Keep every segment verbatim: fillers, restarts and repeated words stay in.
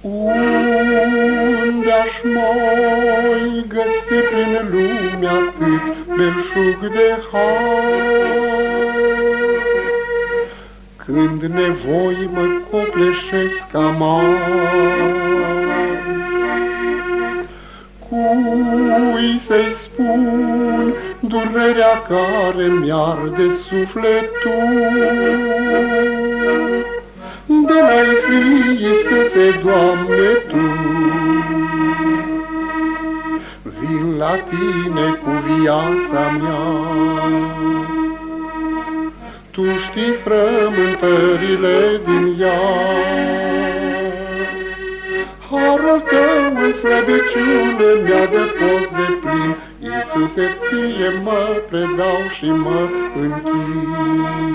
Unde-aș mai găsi prin lume atât belșug de har, când nevoi mă copleșesc amar? Cui să-i spun durerea care mi-arde sufletul? De n-ai fi, Iisuse, Doamne, Tu, vin la Tine cu viața mea. Tu știi frământările din ea, harul Tău în slăbiciune mi-a de post de plin. Iisuse, Ție mă predau și mă închin.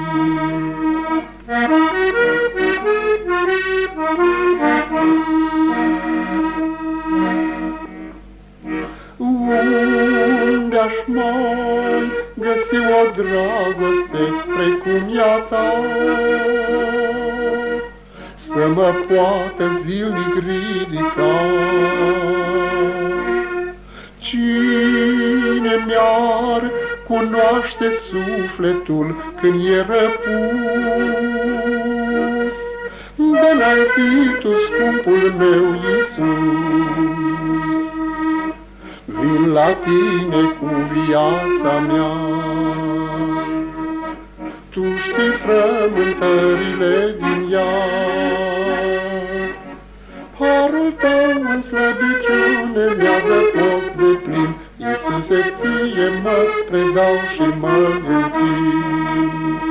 Unde-aș mai găsi o dragoste precum ea Ta, să mă poată zilnic ridica? Cine mi-ar cunoaște sufletul când e răpus? De n-ai fi Tu, scumpul meu Iisus, vin la Tine cu viața mea. Tu știi frământările din ea, harul Tău în slăbiciune mi-a de post de plin. Iisuse, Ție mă predau și mă închin.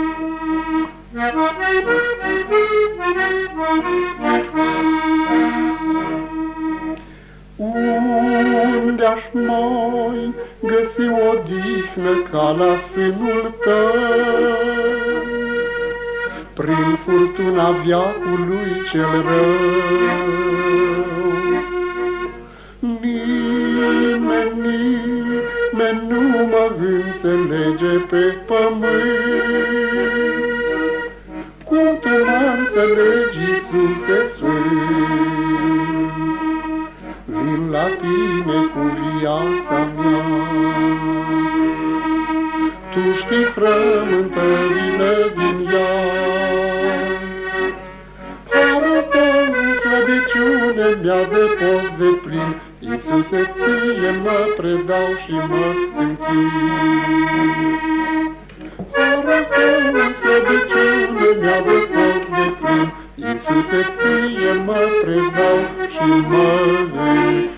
Unde-aș mai găsi odihnă ca la sânul Tău, prin furtuna veacului cel rău? Nimeni, nimeni nu mă înțelege pe pământ, cum Tu mă înțelegi, Iisuse Sfânt. Vin la Tine cu viața mea, Tu știi frământările din ea, harul Tău în slăbiciune mi-a de post de plin. Iisuse, Ție mă predau și mă închin. Harul Tău în slăbiciune mi-a de post de plin. Iisuse, Ție mă predau și mă închin.